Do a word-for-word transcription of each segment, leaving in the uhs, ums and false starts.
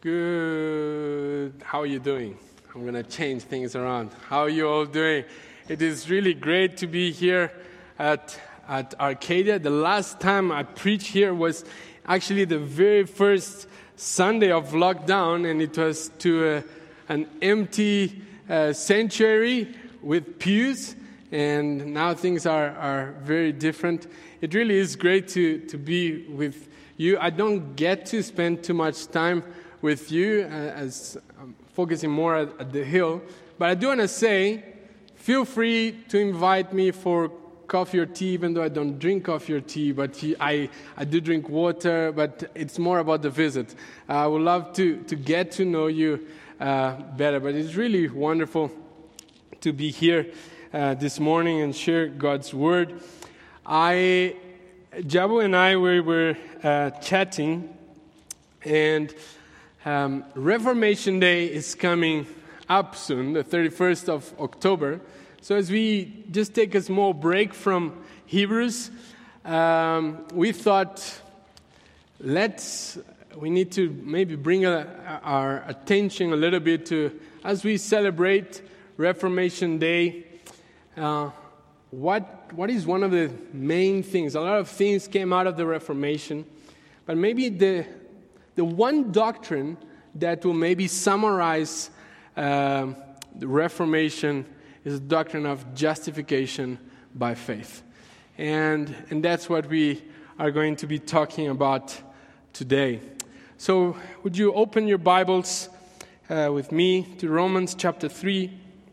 Good. How are you doing? I'm going to change things around. How are you all doing? It is really great to be here at at Arcadia. The last time I preached here was actually the very first Sunday of lockdown, and it was to a, an empty uh, sanctuary with pews, and now things are, are very different. It really is great to, to be with you. I don't get to spend too much time with you, uh, as I'm focusing more at, at the hill. But I do want to say, feel free to invite me for coffee or tea, even though I don't drink coffee or tea, but I, I do drink water, but it's more about the visit. Uh, I would love to, to get to know you uh, better, but it's really wonderful to be here uh, this morning and share God's Word. I, Jabu and I, we were uh, chatting, and Um, Reformation Day is coming up soon, the thirty-first of October. So as we just take a small break from Hebrews, um, we thought, let's, we need to maybe bring a, our attention a little bit to, as we celebrate Reformation Day, uh, what what is one of the main things? A lot of things came out of the Reformation, but maybe the The one doctrine that will maybe summarize uh, the Reformation is the doctrine of justification by faith. And, and that's what we are going to be talking about today. So would you open your Bibles uh, with me to Romans chapter three.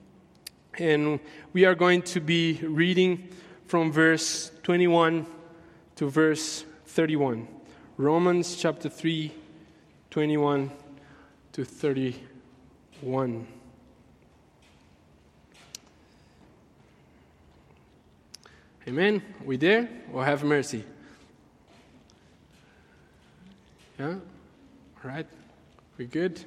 And we are going to be reading from verse twenty-one to verse thirty-one. Romans chapter three, twenty-one to thirty-one. Amen. We there? Or have mercy? Yeah? All right. We good?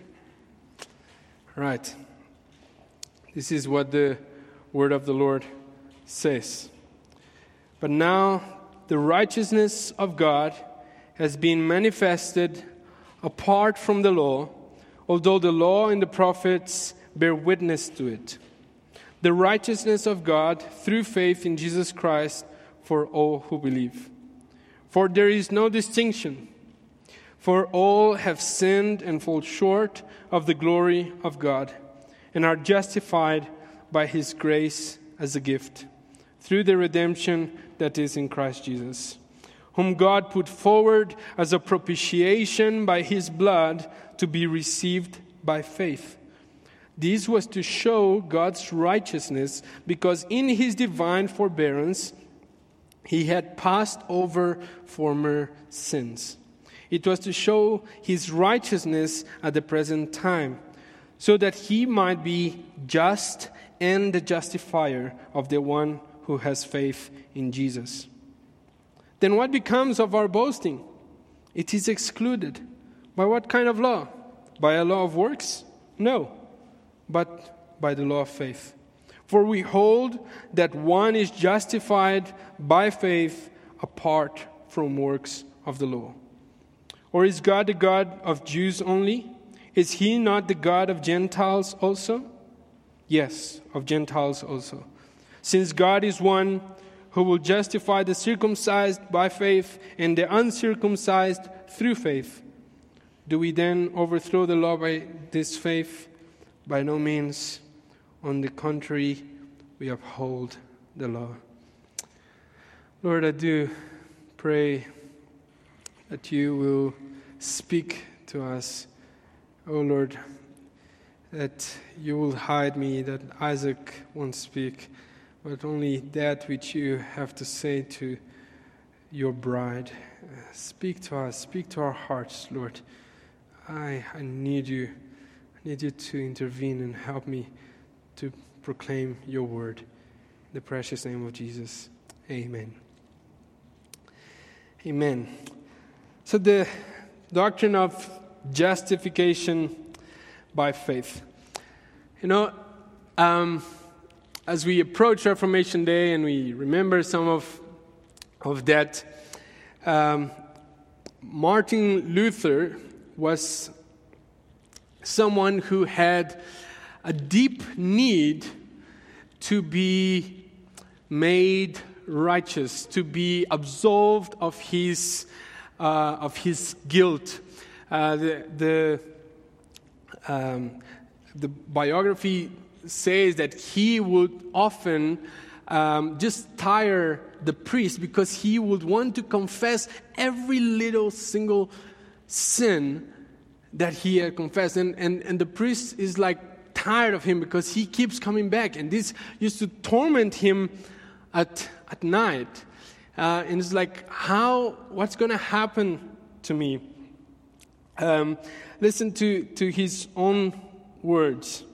All right. This is what the word of the Lord says. But now the righteousness of God has been manifested apart from the law, although the law and the prophets bear witness to it. The righteousness of God through faith in Jesus Christ for all who believe. For there is no distinction, for all have sinned and fall short of the glory of God, and are justified by His grace as a gift, through the redemption that is in Christ Jesus, whom God put forward as a propitiation by His blood to be received by faith. This was to show God's righteousness, because in His divine forbearance He had passed over former sins. It was to show His righteousness at the present time, so that He might be just and the justifier of the one who has faith in Jesus. Then what becomes of our boasting? It is excluded. By what kind of law? By a law of works? No, but by the law of faith. For we hold that one is justified by faith apart from works of the law. Or is God the God of Jews only? Is He not the God of Gentiles also? Yes, of Gentiles also. Since God is one who will justify the circumcised by faith and the uncircumcised through faith. Do we then overthrow the law by this faith? By no means. On the contrary, we uphold the law. Lord, I do pray that You will speak to us. Oh Lord, that You will hide me, that Isaac won't speak, but only that which You have to say to Your bride. Uh, speak to us, speak to our hearts, Lord. I I need You. I need You to intervene and help me to proclaim Your word. In the precious name of Jesus. Amen. Amen. So the doctrine of justification by faith. You know, um, as we approach Reformation Day and we remember some of of that, um, Martin Luther was someone who had a deep need to be made righteous, to be absolved of his uh, of his guilt. Uh, the the, um, the biography says that he would often um, just tire the priest because he would want to confess every little single sin that he had confessed. And, and, and the priest is like tired of him because he keeps coming back. And this used to torment him at, at night. Uh, and it's like, how, what's going to happen to me? Um, listen to, to his own words.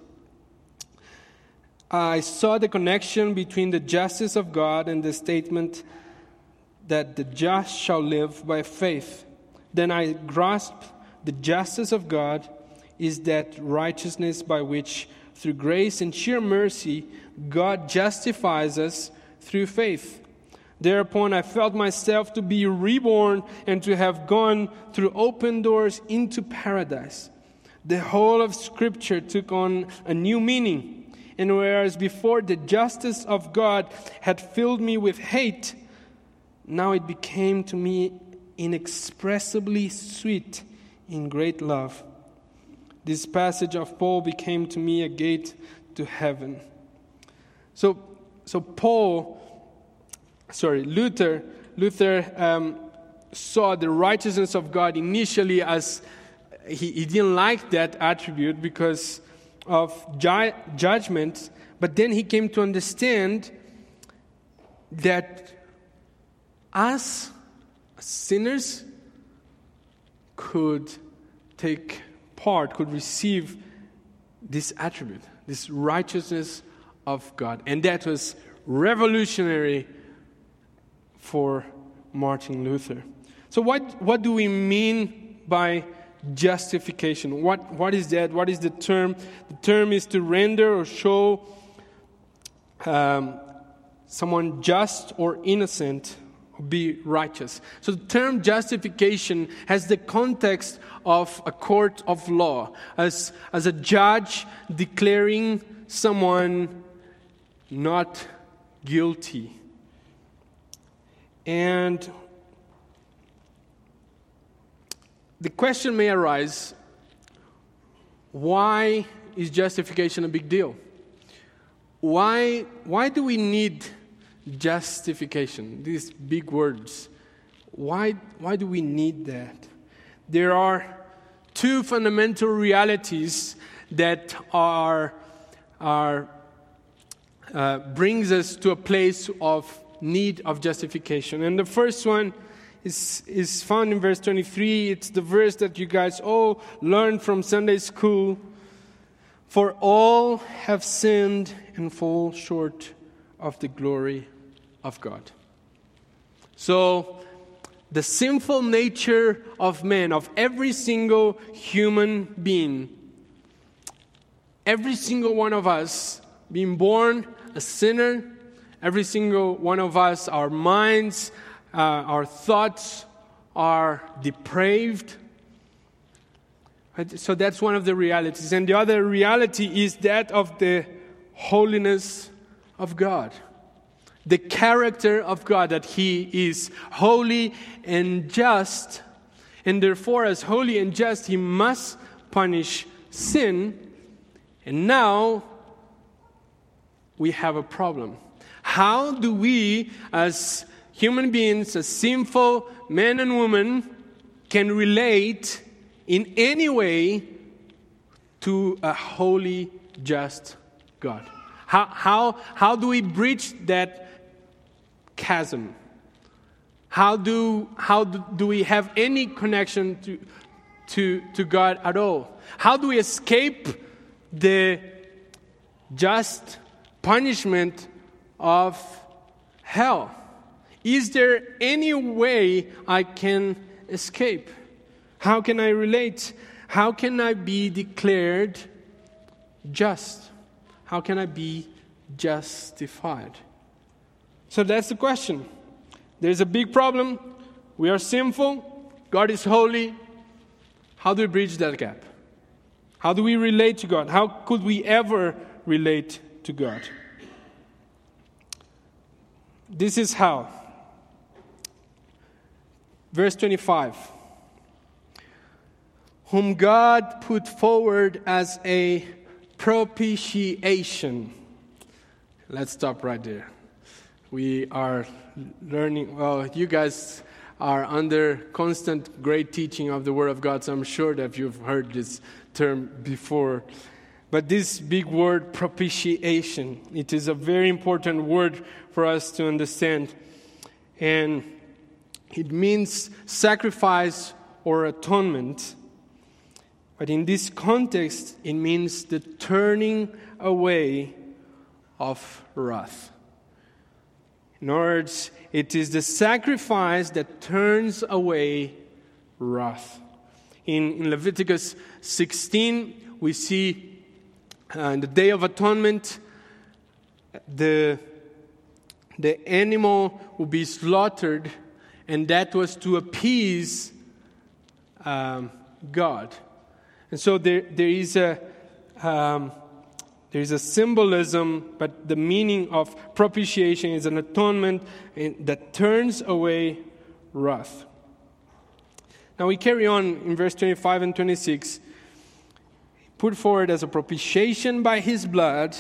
I saw the connection between the justice of God and the statement that the just shall live by faith. Then I grasped the justice of God is that righteousness by which, through grace and sheer mercy, God justifies us through faith. Thereupon I felt myself to be reborn and to have gone through open doors into paradise. The whole of Scripture took on a new meaning. And whereas before the justice of God had filled me with hate, now it became to me inexpressibly sweet in great love. This passage of Paul became to me a gate to heaven. So, so Paul, sorry, Luther, Luther um, saw the righteousness of God initially as he, he didn't like that attribute because of ju- judgment, but then he came to understand that us sinners could take part, could receive this attribute, this righteousness of God. And that was revolutionary for Martin Luther. So what, what do we mean by justification? What what is that? What is the term? The term is to render or show um, someone just or innocent, or be righteous. So the term justification has the context of a court of law, as as a judge declaring someone not guilty. And the question may arise, why is justification a big deal? Why, why do we need justification? These big words. Why, why do we need that? There are two fundamental realities that are, are uh, brings us to a place of need of justification. And the first one is, is found in verse twenty-three. It's the verse that you guys all learned from Sunday school. For all have sinned and fall short of the glory of God. So, the sinful nature of man, of every single human being, every single one of us being born a sinner, every single one of us, our minds, uh, our thoughts are depraved. So that's one of the realities. And the other reality is that of the holiness of God. The character of God, that He is holy and just. And therefore, as holy and just, He must punish sin. And now, we have a problem. How do we, as human beings, as sinful men and women, can relate in any way to a holy, just God? How, how, how do we bridge that chasm? How do, how do, do we have any connection to, to, to God at all? How do we escape the just punishment of hell? Is there any way I can escape? How can I relate? How can I be declared just? How can I be justified? So that's the question. There's a big problem. We are sinful. God is holy. How do we bridge that gap? How do we relate to God? How could we ever relate to God? This is how. Verse twenty-five. Whom God put forward as a propitiation. Let's stop right there. We are learning, well, you guys are under constant great teaching of the Word of God, so I'm sure that you've heard this term before. But this big word, propitiation, it is a very important word for us to understand. And it means sacrifice or atonement. But in this context, it means the turning away of wrath. In other words, it is the sacrifice that turns away wrath. In, in Leviticus sixteen, we see uh, the Day of Atonement, the, the animal will be slaughtered, and that was to appease um, God. And so there, there is a um, there is a symbolism, but the meaning of propitiation is an atonement that turns away wrath. Now we carry on in verse twenty-five and twenty-six. Put forward as a propitiation by his blood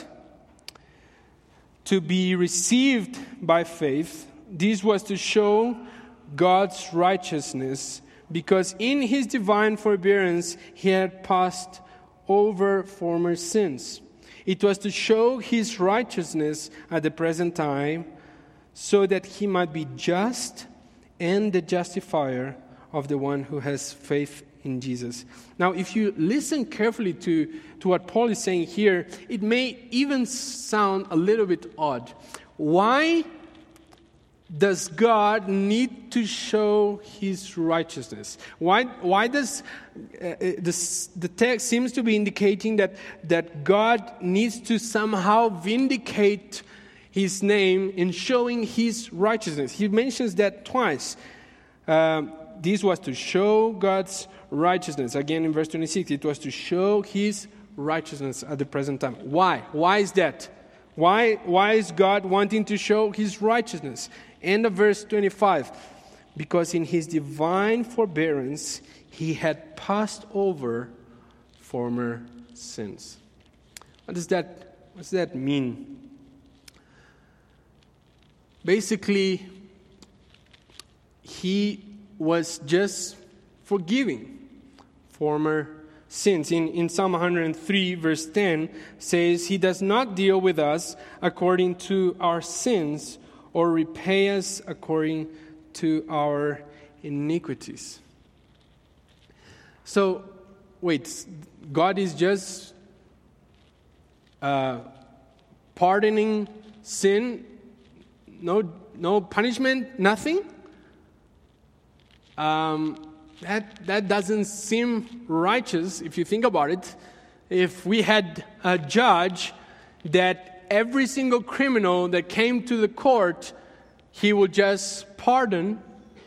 to be received by faith. This was to show God's righteousness, because in his divine forbearance he had passed over former sins. It was to show his righteousness at the present time, so that he might be just and the justifier of the one who has faith in Jesus. Now, if you listen carefully to, to what Paul is saying here, it may even sound a little bit odd. Why does God need to show his righteousness? Why, why does uh, this, the text seems to be indicating that, that God needs to somehow vindicate his name in showing his righteousness? He mentions that twice. Um, this was to show God's righteousness. Again, in verse twenty-six, it was to show his righteousness at the present time. Why? Why is that? Why, why is God wanting to show his righteousness? End of verse twenty-five. Because in his divine forbearance, he had passed over former sins. What does that, what does that mean? Basically, he was just forgiving former sins. In, in Psalm one hundred three, verse ten, says, he does not deal with us according to our sins, or repay us according to our iniquities. So, wait, God is just uh, pardoning sin, no, no punishment, nothing? Um, that that doesn't seem righteous if you think about it. If we had a judge that every single criminal that came to the court, he would just pardon,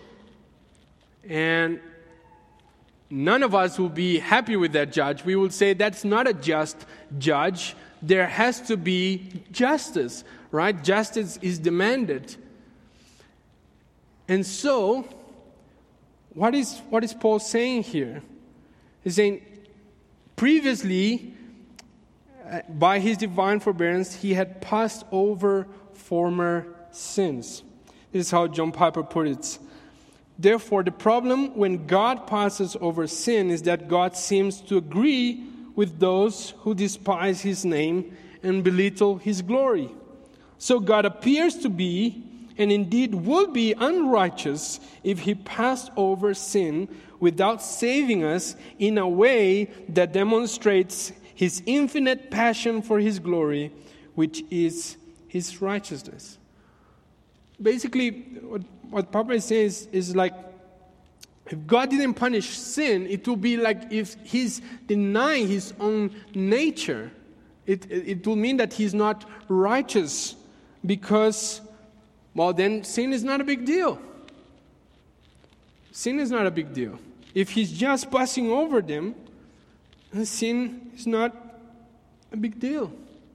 and none of us will be happy with that judge. We will say that's not a just judge. There has to be justice, right? Justice is demanded. And so, what is what is Paul saying here? He's saying, previously, uh, by his divine forbearance, he had passed over former sins. This is how John Piper put it. Therefore, the problem when God passes over sin is that God seems to agree with those who despise his name and belittle his glory. So God appears to be, and indeed would be, unrighteous if he passed over sin without saving us in a way that demonstrates his infinite passion for his glory, which is his righteousness. Basically, what, what Papa is saying is, is like, if God didn't punish sin, it would be like if he's denying his own nature. It, it, it will mean that he's not righteous, because, well, then sin is not a big deal. Sin is not a big deal. If he's just passing over them, And sin is not a big deal.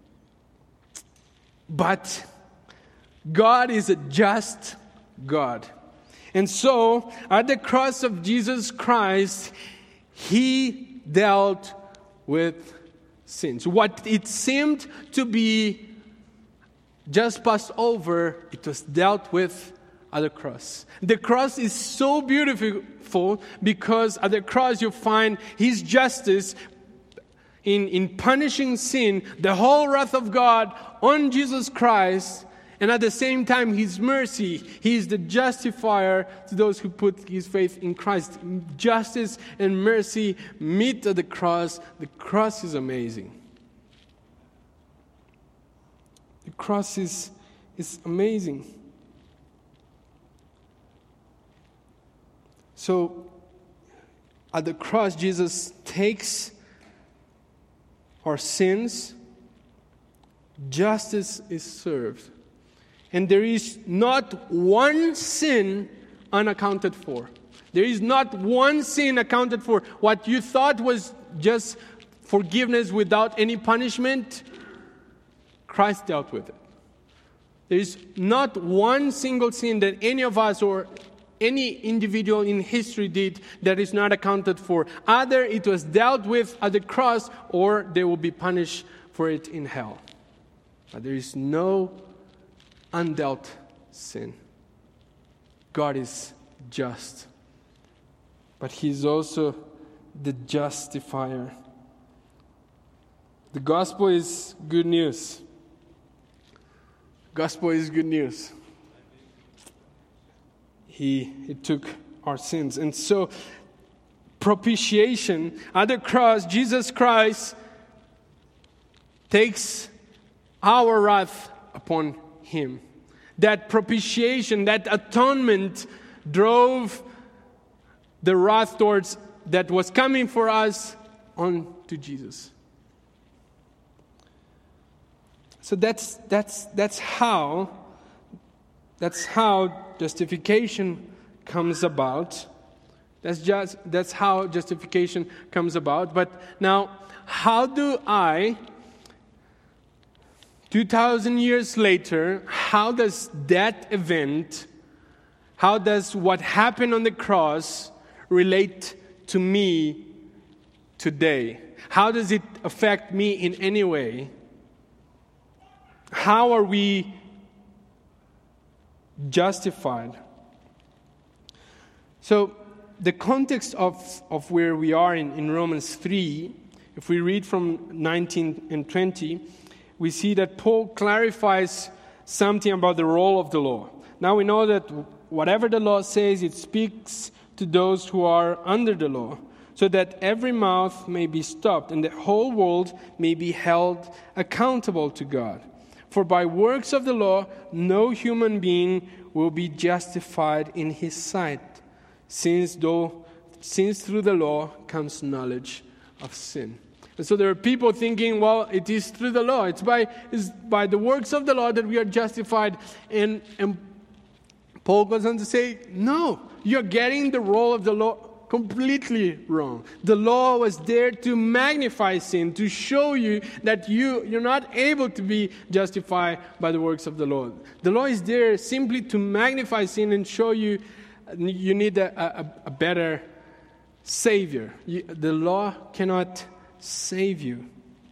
But God is a just God. And so, at the cross of Jesus Christ, He dealt with sins. What it seemed to be just passed over, it was dealt with at the cross. The cross is so beautiful because at the cross you find His justice in, in punishing sin, the whole wrath of God on Jesus Christ, and at the same time His mercy. He is the justifier to those who put his faith in Christ. Justice and mercy meet at the cross. The cross is amazing. The cross is, is amazing. So, at the cross, Jesus takes our sins. Justice is served. And there is not one sin unaccounted for. There is not one sin accounted for. What you thought was just forgiveness without any punishment, Christ dealt with it. There is not one single sin that any of us or any individual in history did that is not accounted for. Either it was dealt with at the cross or they will be punished for it in hell. But there is no undealt sin. God is just. But He is also the justifier. The gospel is good news. Gospel is good news. He, he took our sins. And so, propitiation, at the cross, Jesus Christ takes our wrath upon Him. That propitiation, that atonement drove the wrath towards that was coming for us on to Jesus. So that's that's that's how that's how justification comes about. That's just that's how justification comes about. But now, how do I, two thousand years later, how does that event, how does what happened on the cross relate to me today? How does it affect me in any way? How are we justified? So, the context of, of where we are in, in Romans three, if we read from nineteen and twenty, we see that Paul clarifies something about the role of the law. Now we know that whatever the law says, it speaks to those who are under the law, so that every mouth may be stopped and the whole world may be held accountable to God. For by works of the law, no human being will be justified in his sight, since though, since through the law comes knowledge of sin. And so there are people thinking, well, it is through the law. It's by it's by the works of the law that we are justified. And, and Paul goes on to say, no, you're getting the role of the law completely wrong. The law was there to magnify sin, to show you that you, you're not able to be justified by the works of the law. The law is there simply to magnify sin and show you you need a, a, a better Savior. You, the law cannot save you.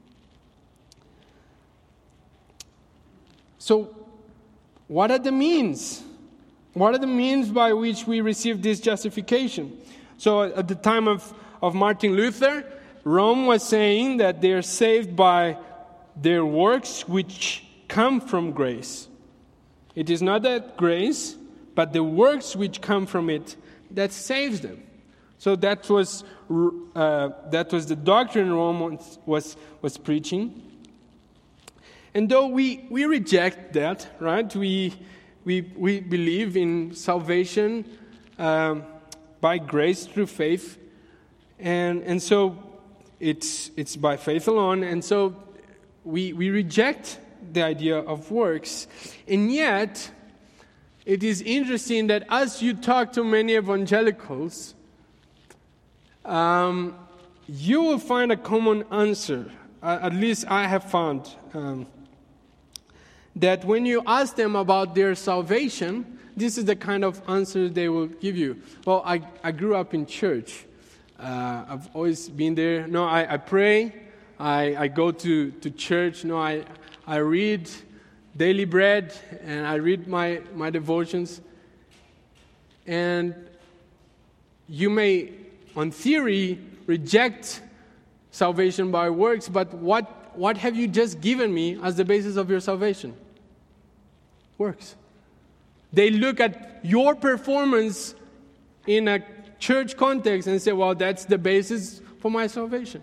So, what are the means? What are the means by which we receive this justification? So, at the time of, of Martin Luther, Rome was saying that they are saved by their works which come from grace. It is not that grace, but the works which come from it that saves them. So that was uh, that was the doctrine Rome was was preaching. And though we, we reject that, right? We we we believe in salvation um, by grace through faith, and and so it's it's by faith alone. And so we we reject the idea of works, and yet it is interesting that as you talk to many evangelicals, um, you will find a common answer. Uh, at least I have found um, that when you ask them about their salvation, this is the kind of answer they will give you. Well, I, I grew up in church. Uh, I've always been there. No, I, I pray. I, I go to, to church. No, I I read daily bread, and I read my, my devotions. And you may, on theory, reject salvation by works, but what, what have you just given me as the basis of your salvation? Works. They look at your performance in a church context and say, well, that's the basis for my salvation.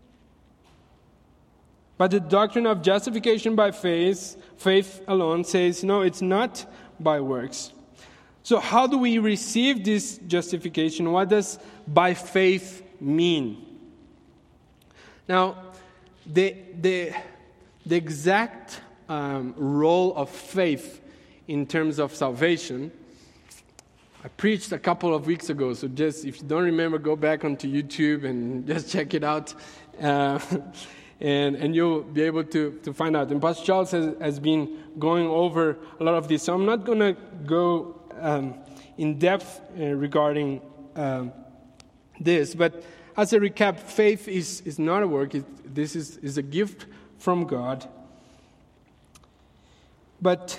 But the doctrine of justification by faith, faith alone, says, no, it's not by works. So how do we receive this justification? What does by faith mean? Now, the, the, the exact um, role of faith in terms of salvation, I preached a couple of weeks ago, so just if you don't remember, go back onto YouTube and just check it out, uh, and, and you'll be able to, to find out. And Pastor Charles has, has been going over a lot of this, so I'm not going to go um, in depth uh, regarding um, this, but as a recap, faith is, is not a work. It, this is, is a gift from God. But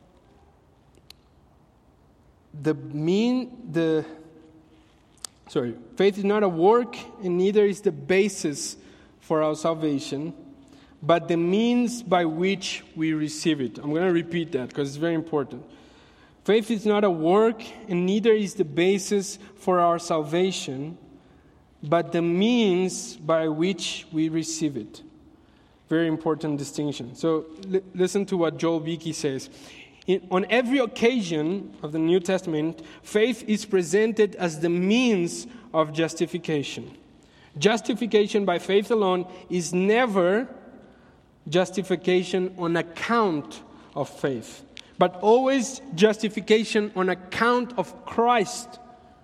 the mean, the, sorry, faith is not a work, and neither is the basis for our salvation, but the means by which we receive it. I'm going to repeat that because it's very important. Faith is not a work, and neither is the basis for our salvation, but the means by which we receive it. Very important distinction. So l- listen to what Joel Beeke says. In, on every occasion of the New Testament, faith is presented as the means of justification. Justification by faith alone is never justification on account of faith, but always justification on account of Christ,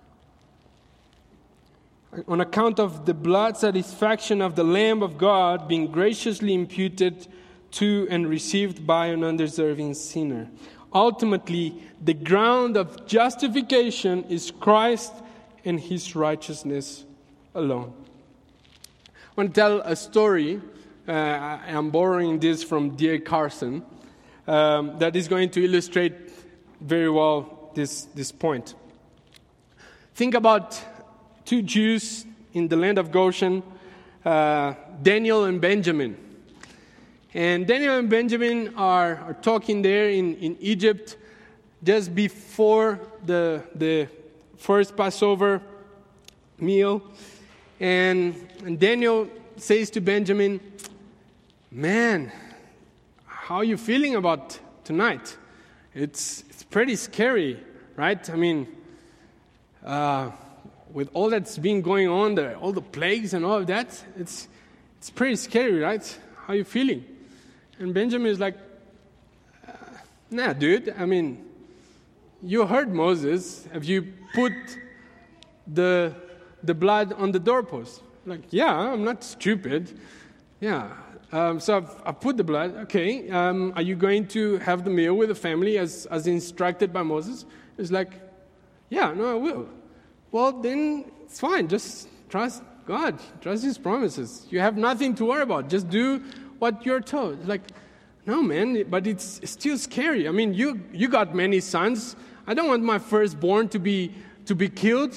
on account of the blood satisfaction of the Lamb of God being graciously imputed to and received by an undeserving sinner. Ultimately, the ground of justification is Christ and His righteousness alone. I want to tell a story. Uh, I'm borrowing this from D A Carson. Um, that is going to illustrate very well this, this point. Think about two Jews in the land of Goshen, uh, Daniel and Benjamin. And Daniel and Benjamin are, are talking there in, in Egypt just before the, the first Passover meal. And, and Daniel says to Benjamin, man, how are you feeling about tonight? It's it's pretty scary, right? I mean, uh, with all that's been going on there, all the plagues and all of that, it's it's pretty scary, right? How are you feeling? And Benjamin is like, uh, nah, dude. I mean, you heard Moses. Have you put the the blood on the doorpost? Like, yeah, I'm not stupid. Yeah. Um, so I've, I've put the blood. Okay. Um, are you going to have the meal with the family as, as instructed by Moses? It's like, yeah, no, I will. Well, then it's fine. Just trust God. Trust His promises. You have nothing to worry about. Just do what you're told. It's like, no, man, but it's still scary. I mean, you you got many sons. I don't want my firstborn to be to be killed.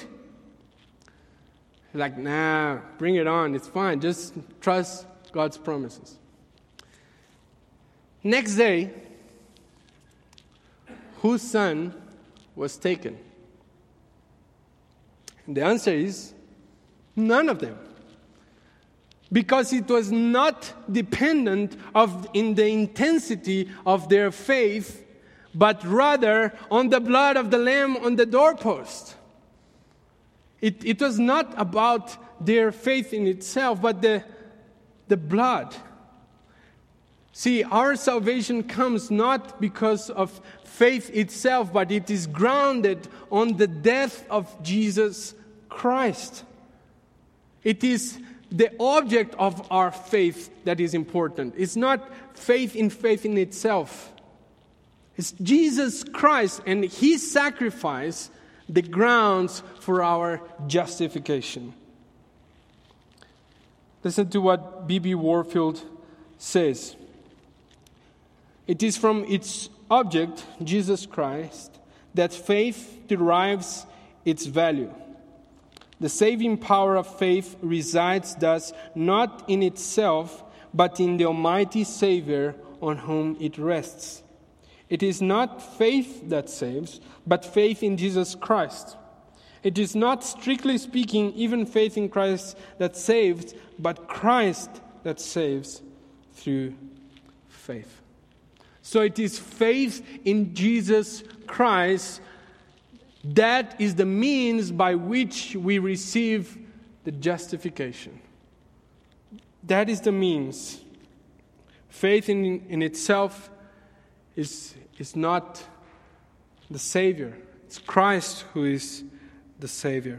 Like, nah, bring it on. It's fine. Just trust God's promises. Next day, whose son was taken? And the answer is none of them. Because it was not dependent of in the intensity of their faith, but rather on the blood of the Lamb on the doorpost. It, it was not about their faith in itself, but the, the blood. See, our salvation comes not because of faith itself, but it is grounded on the death of Jesus Christ. It is the object of our faith that is important. It's not faith in faith in itself. It's Jesus Christ and His sacrifice, the grounds for our justification. Listen to what B B Warfield says. It is from its object, Jesus Christ, that faith derives its value. The saving power of faith resides thus not in itself, but in the Almighty Savior on whom it rests. It is not faith that saves, but faith in Jesus Christ. It is not, strictly speaking, even faith in Christ that saves, but Christ that saves through faith. So it is faith in Jesus Christ that is the means by which we receive the justification. That is the means. Faith in, in itself is, is not the Savior. It's Christ who is the Savior.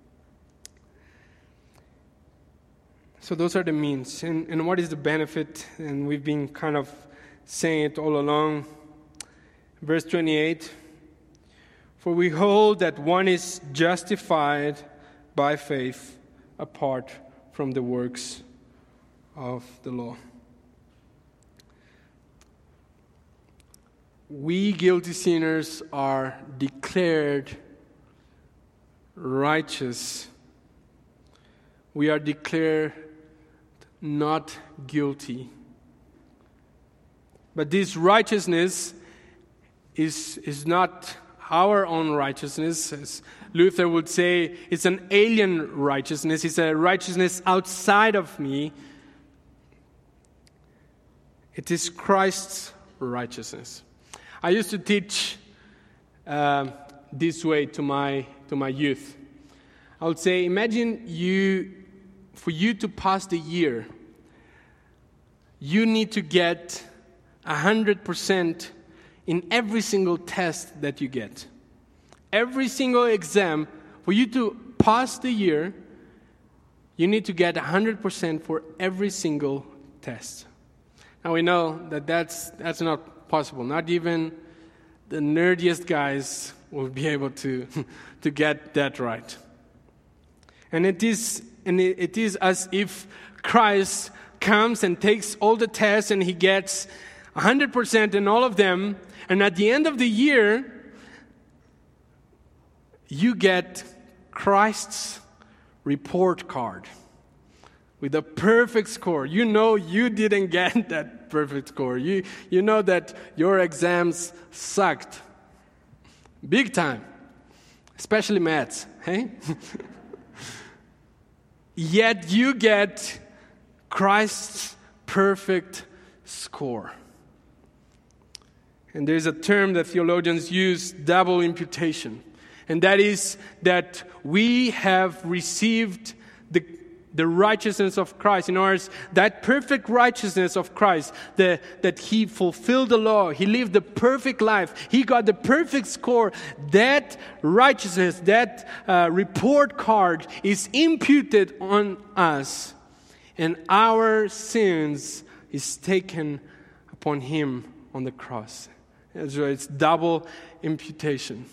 So those are the means. And, and what is the benefit? And we've been kind of saying it all along. Verse twenty-eight. For we hold that one is justified by faith apart from the works of the law. We guilty sinners are declared righteous. We are declared not guilty. But this righteousness is, is not our own righteousness. As Luther would say, it's an alien righteousness. It's a righteousness outside of me. It is Christ's righteousness. I used to teach uh, this way to my to my youth. I would say, imagine you, for you to pass the year, you need to get one hundred percent in every single test that you get. Every single exam, for you to pass the year, you need to get one hundred percent for every single test. Now we know that that's, that's not possible. Not even the nerdiest guys will be able to, to get that right. And it is, and it, it is as if Christ comes and takes all the tests and He gets one hundred percent in all of them, and at the end of the year, you get Christ's report card with a perfect score. You know you didn't get that perfect score. You, you know that your exams sucked. Big time. Especially maths, hey? Yet you get Christ's perfect score. And there's a term that theologians use, double imputation. And that is that we have received the, the righteousness of Christ. In other words, that perfect righteousness of Christ, the, that He fulfilled the law, He lived the perfect life, He got the perfect score. That righteousness, that uh, report card is imputed on us. And our sins is taken upon Him on the cross. So it's double imputation.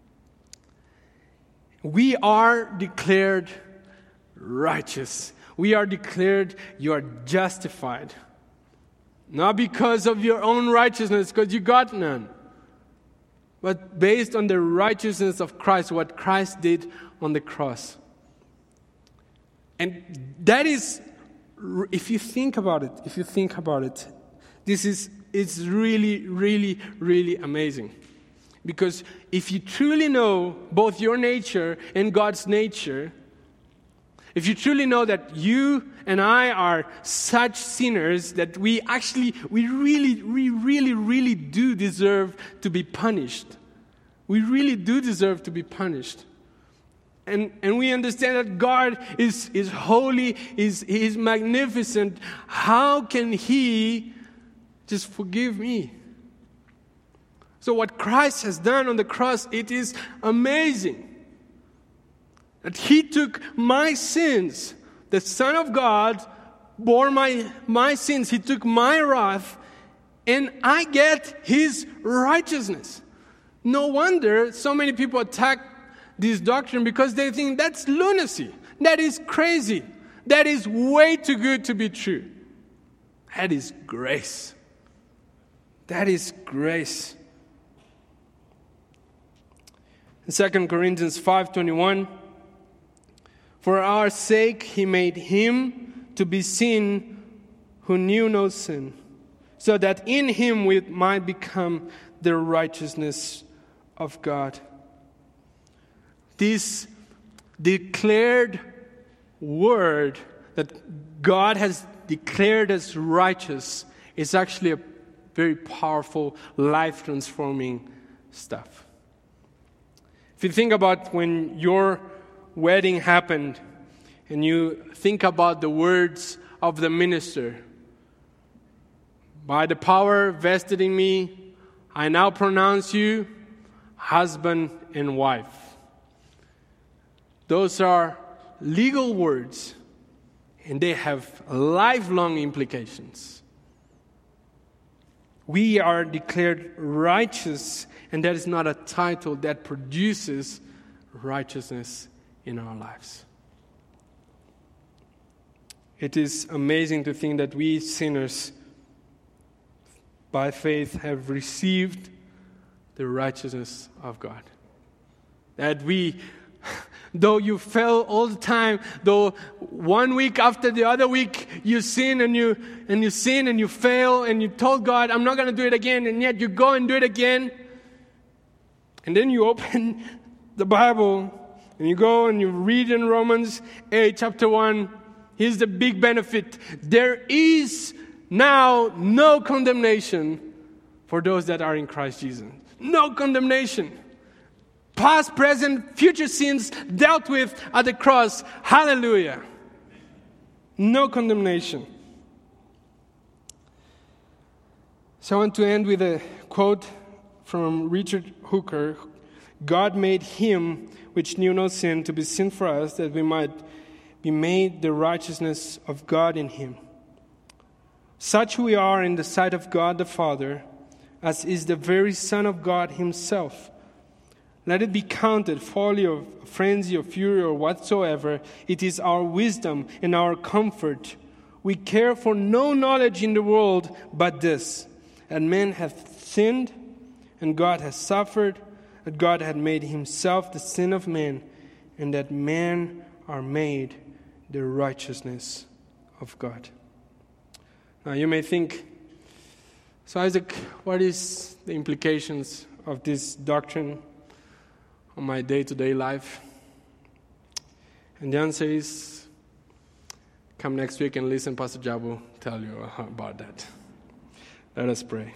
We are declared righteous. We are declared you are justified. Not because of your own righteousness, because you got none. But based on the righteousness of Christ, what Christ did on the cross. And that is, if you think about it, if you think about it, this is, it's really, really, really amazing. Because if you truly know both your nature and God's nature, if you truly know that you and I are such sinners that we actually, we really, we really, really do deserve to be punished. We really do deserve to be punished. And, and we understand that God is, is holy, is, is magnificent. How can He just forgive me? So what Christ has done on the cross, it is amazing. That He took my sins, The Son of God bore my, my sins. He took my wrath, and I get His righteousness. No wonder so many people attack this doctrine, because they think that's lunacy. That is crazy. That is way too good to be true. That is grace. That is grace. In Second Corinthians five twenty-one, for our sake He made Him to be sin who knew no sin, so that in Him we might become the righteousness of God. This declared word that God has declared as righteous is actually a very powerful, life-transforming stuff. If you think about when your wedding happened and you think about the words of the minister, by the power vested in me, I now pronounce you husband and wife. Those are legal words, and they have lifelong implications. We are declared righteous, and that is not a title that produces righteousness in our lives. It is amazing to think that we sinners, by faith, have received the righteousness of God. That we, though you fail all the time, though one week after the other week you sin and you and you sin and you fail and you told God, I'm not going to do it again, and yet you go and do it again. And then you open the Bible and you go and you read in Romans eight, chapter one. Here's the big benefit. There is now no condemnation for those that are in Christ Jesus. No condemnation. Past, present, future sins dealt with at the cross. Hallelujah. No condemnation. So I want to end with a quote from Richard Hooker. God made Him which knew no sin to be sin for us, that we might be made the righteousness of God in Him. Such we are in the sight of God the Father, as is the very Son of God Himself. Let it be counted folly or frenzy or fury or whatsoever. It is our wisdom and our comfort. We care for no knowledge in the world but this, that man hath sinned, and God has suffered, that God had made Himself the sin of man, and that man are made the righteousness of God. Now you may think, so Isaac, what is the implications of this doctrine on my day-to-day life? And the answer is, come next week and listen Pastor Jabu tell you about that. Let us pray.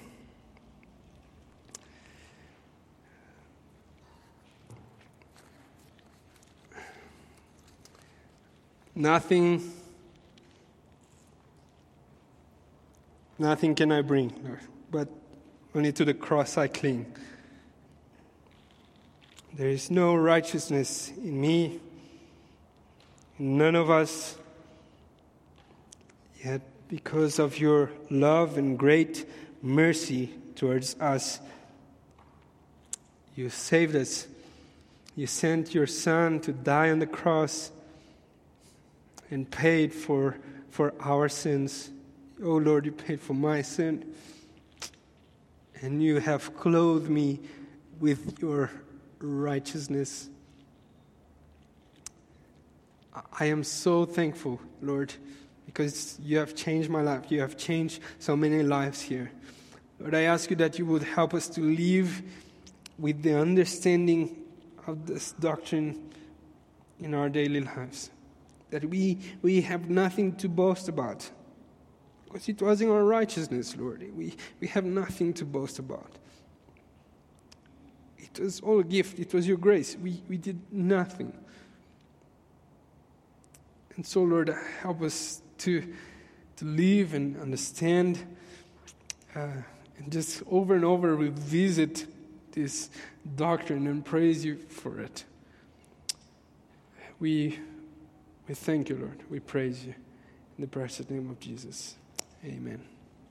Nothing, nothing can I bring, Lord, but only to the cross I cling. There is no righteousness in me, in none of us, yet because of your love and great mercy towards us, you saved us. You sent your Son to die on the cross and paid for, for our sins. Oh Lord, you paid for my sin. And you have clothed me with your righteousness. I am so thankful, Lord, because you have changed my life. You have changed so many lives here. Lord, I ask you that you would help us to live with the understanding of this doctrine in our daily lives. That we, we have nothing to boast about. Because it wasn't our righteousness, Lord. We, we have nothing to boast about. It was all a gift. It was your grace. We, we did nothing. And so, Lord, help us to, to live and understand uh, and just over and over revisit this doctrine and praise you for it. We We thank you, Lord. We praise you. In the precious name of Jesus. Amen.